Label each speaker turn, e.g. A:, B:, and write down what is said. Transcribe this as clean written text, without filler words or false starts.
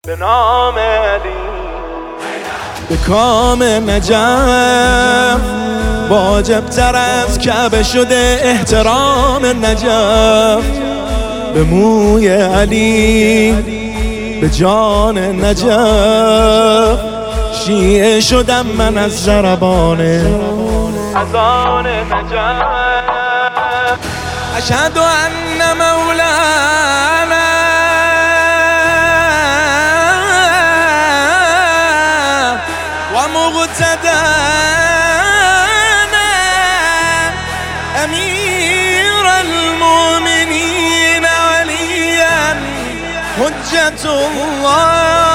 A: به نام علی.
B: به کام نجف واجب تر از کعبه شده احترام نجف. به موی علی به جان نجف شیعه شدم من از ضربان
A: اذان نجف.
B: اشهد ان مولانا و مقتدانا امیر المؤمنین علیا حجة الله